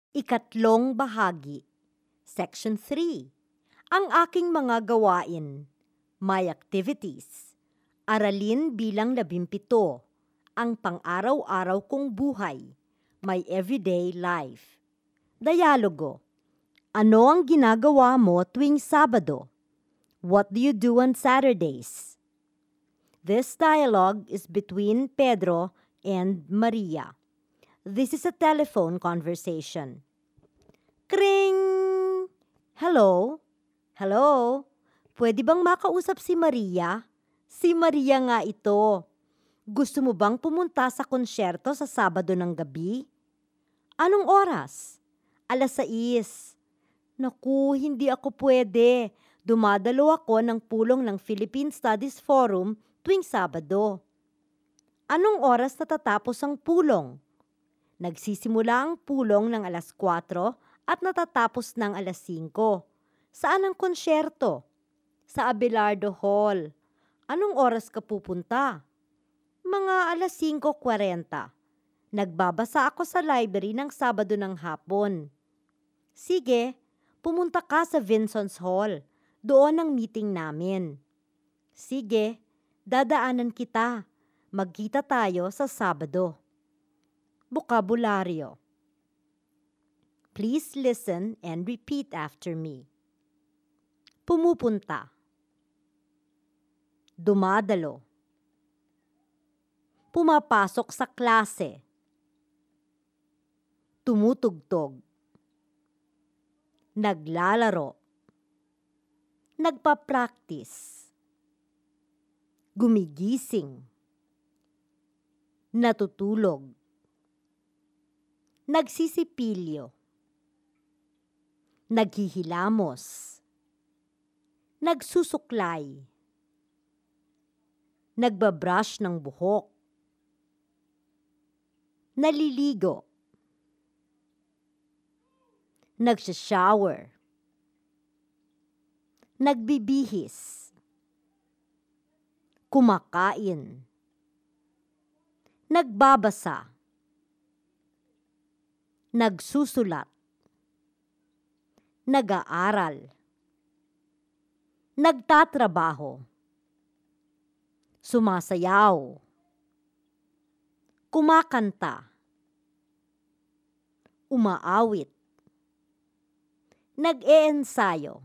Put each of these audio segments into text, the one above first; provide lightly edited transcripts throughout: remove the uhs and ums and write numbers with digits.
Ikatlong bahagi, Section 3. Ang aking mga gawain, my activities. Aralin bilang 17, ang pang-araw-araw kong buhay, my everyday life. Dialogo, ano ang ginagawa mo tuwing Sabado? What do you do on Saturdays? This dialogue is between Pedro and Maria. This is a telephone conversation. Kring! Hello? Hello? Pwede bang makausap si Maria? Si Maria nga ito. Gusto mo bang pumunta sa konsyerto sa Sabado ng gabi? Anong oras? 6:00. Naku, hindi ako pwede. Dumadalo ako ng pulong ng Philippine Studies Forum tuwing Sabado. Anong oras natatapos ang pulong? Nagsisimula ang pulong ng 4:00 at natatapos ng 5:00. Saan ang konsyerto? Sa Abelardo Hall. Anong oras ka pupunta? Mga 5:40. Nagbabasa ako sa library ng Sabado ng hapon. Sige, pumunta ka sa Vinson's Hall. Doon ang meeting namin. Sige, dadaanan kita. Magkita tayo sa Sabado. Bokabularyo. Please listen and repeat after me. Pumupunta. Dumadalo. Pumapasok sa klase. Tumutugtog. Naglalaro. Nagpa-practice. Gumigising. Natutulog. Nagsisipilyo. Naghihilamos. Nagsusuklay. Nagbabrush ng buhok. Naliligo. Nagsha-shower. Nagbibihis. Kumakain. Nagbabasa. Nagsusulat. Nag-aaral. Nagtatrabaho. Sumasayaw. Kumakanta. Umaawit. Nag-eensayo.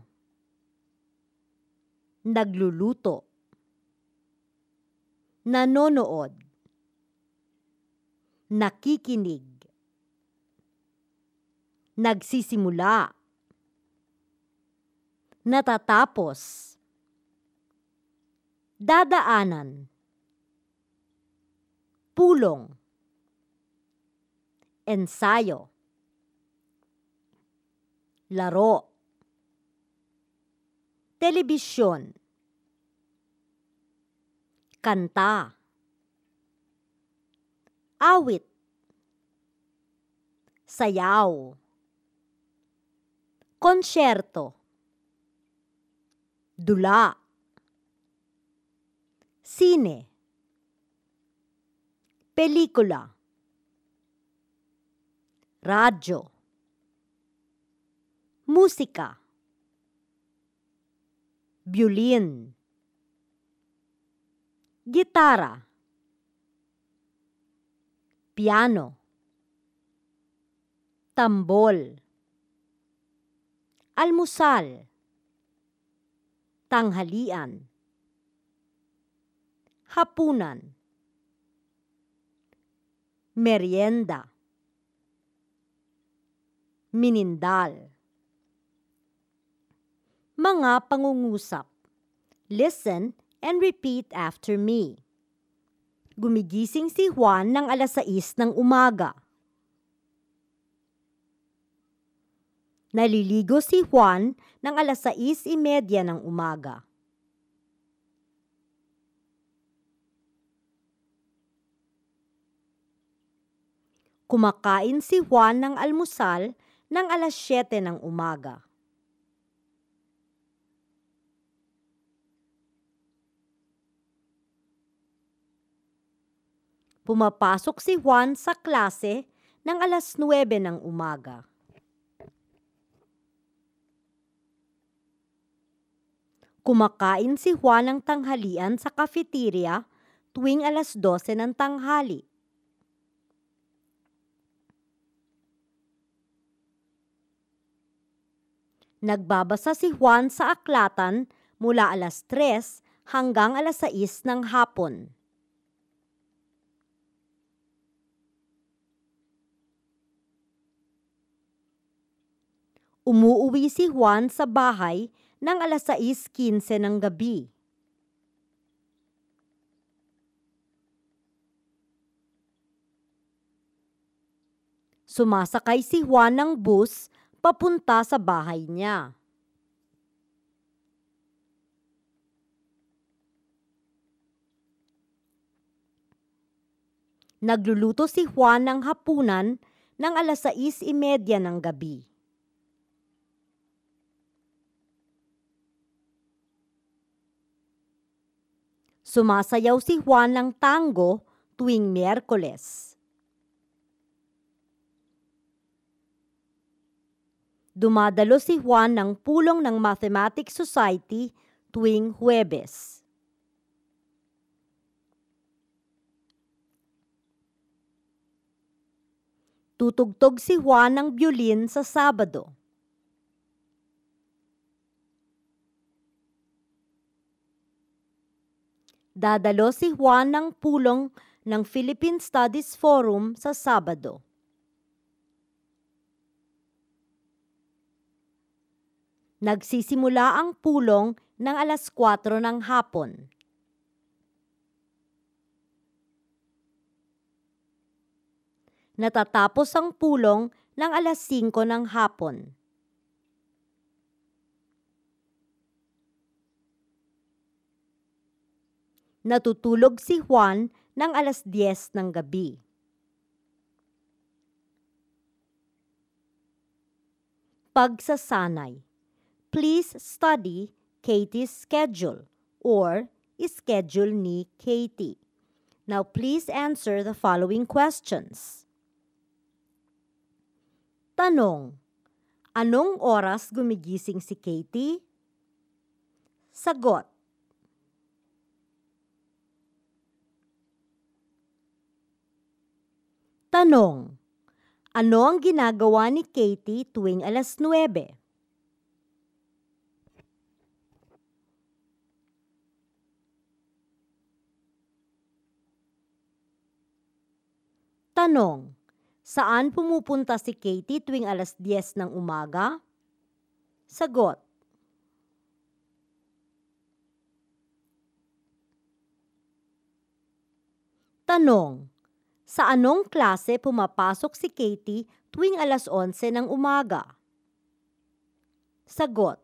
Nagluluto. Nanonood. Nakikinig. Nagsisimula. Natatapos. Dadaanan. Pulong. Ensayo. Laro. Telebisyon. Kanta. Awit. Sayaw. Konsyerto. Dula. Sine. Pelikula. Radyo. Musika. Violin. Gitara. Piano. Tambol. Almusal. Tanghalian. Hapunan. Merienda. Minindal. Mga pangungusap. Listen and repeat after me. Gumigising si Juan ng 6:00 ng umaga. Naliligo si Juan ng 6:30 ng umaga. Kumakain si Juan ng almusal ng 7:00 ng umaga. Pumapasok si Juan sa klase ng 9:00 ng umaga. Kumakain si Juan ng tanghalian sa cafeteria tuwing 12:00 ng tanghali. Nagbabasa si Juan sa aklatan mula 3:00 hanggang 6:00 ng hapon. Umuuwi si Juan sa bahay ng 6:15 ng gabi. Sumasakay si Juan ng bus papunta sa bahay niya. Nagluluto si Juan ng hapunan ng 6:30 ng gabi. Sumasayaw si Juan ng tango tuwing Miyerkules. Dumadalo si Juan ng pulong ng Mathematics Society tuwing Huwebes. Tutugtog si Juan ng biolin sa Sabado. Dadalo si Juan ng pulong ng Philippine Studies Forum sa Sabado. Nagsisimula ang pulong ng 4:00 ng hapon. Natatapos ang pulong ng 5:00 ng hapon. Natutulog si Juan ng 10:00 ng gabi. Pagsasanay. Please study Katie's schedule or schedule ni Katie. Now please answer the following questions. Tanong: anong oras gumigising si Katie? Sagot: Tanong: ano ang ginagawa ni Katie tuwing 9:00? Tanong: saan pumupunta si Katie tuwing 10:00 ng umaga? Sagot: Tanong: sa anong klase pumapasok si Katie tuwing 11:00 ng umaga? Sagot: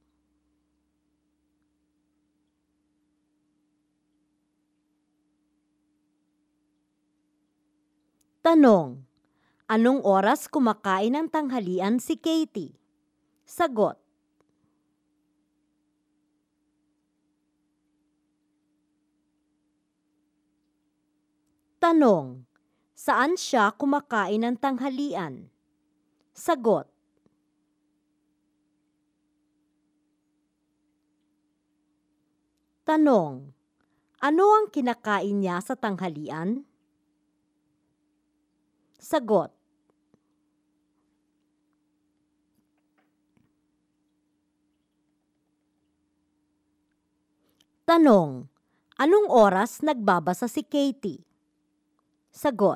Tanong: anong oras kumakain ng tanghalian si Katie? Sagot: Tanong: saan siya kumakain ng tanghalian? Sagot: Tanong: ano ang kinakain niya sa tanghalian? Sagot: Tanong: anong oras nagbabasa si Katie? Sagot: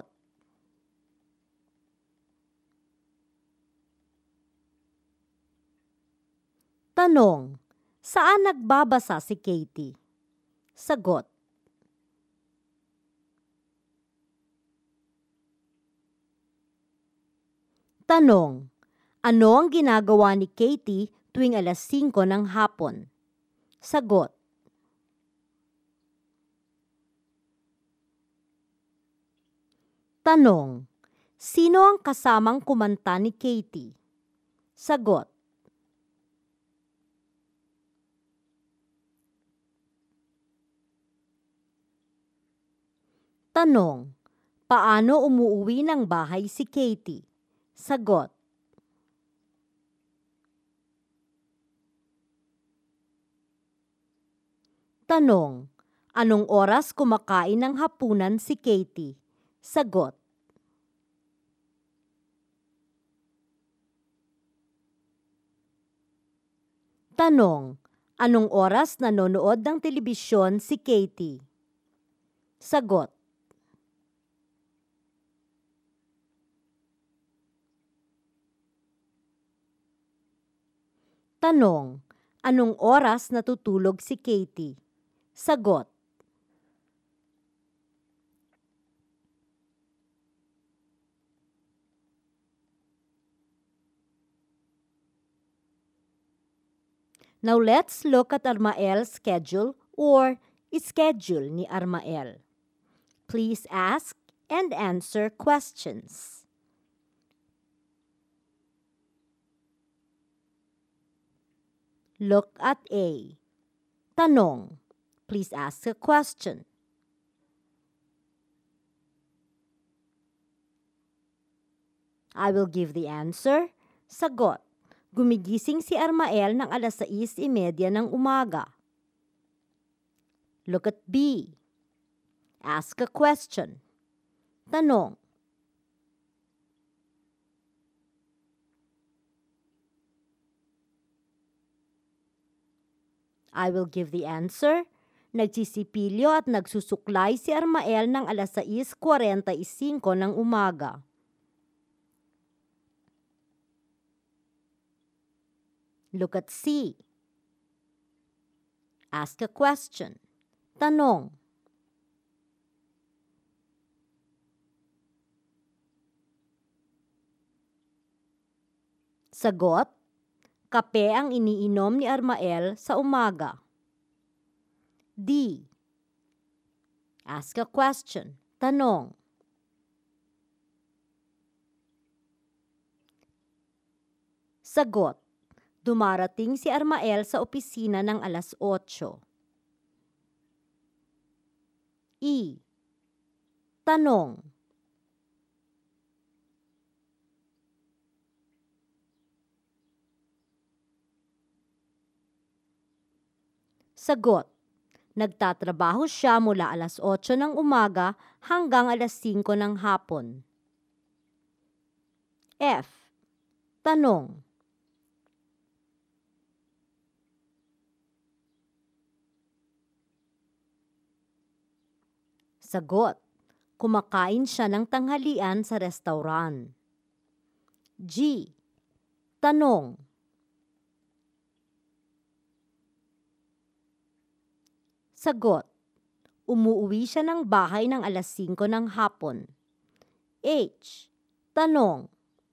Tanong: saan nagbabasa si Katie? Sagot: Tanong: ano ang ginagawa ni Katie tuwing 5:00 ng hapon? Sagot: Tanong: sino ang kasamang kumanta ni Katie? Sagot: Tanong: paano umuuwi ng bahay si Katie? Sagot: Tanong, anong oras kumakain ng hapunan si Katie? Sagot. Tanong, anong oras nanonood ng telebisyon si Katie? Sagot. Tanong, anong oras natutulog si Katie? Sagot. Now let's look at Armael's schedule or schedule ni Armael. Please ask and answer questions. Look at A. Tanong. Please ask a question. I will give the answer. Sagot. Gumigising si Armael ng alas 6:30 ng umaga. Look at B. Ask a question. Tanong. I will give the answer. Nagsisipilyo at nagsusuklay si Armael ng alas 6:45 ng umaga. Look at C. Ask a question. Tanong. Sagot. Kape ang iniinom ni Armael sa umaga. D. Ask a question. Tanong. Sagot. Dumarating si Armael sa opisina ng alas 8. E. Tanong. Sagot. Nagtatrabaho siya mula alas 8 ng umaga hanggang alas 5 ng hapon. F. Tanong. Sagot. Kumakain siya ng tanghalian sa restaurant. G. Tanong. Sagot. Umuuwi siya ng bahay ng alas 5 ng hapon. H. Tanong.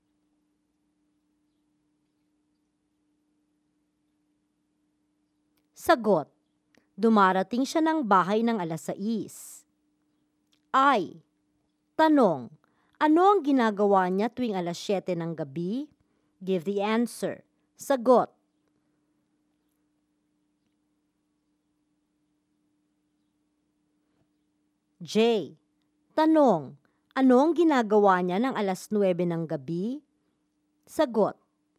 Sagot. Dumarating siya ng bahay ng alas 6. I. Tanong. Ano ang ginagawa niya tuwing alas 7 ng gabi? Give the answer. Sagot. J. Tanong. Ano ang ginagawa niya ng alas 9 ng gabi? Sagot.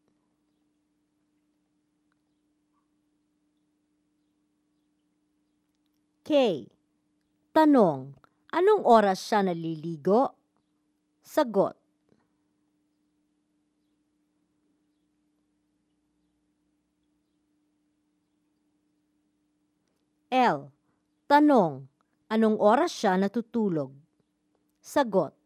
K. Tanong. Anong oras siya naliligo? Sagot. L. Tanong. Anong oras siya natutulog? Sagot.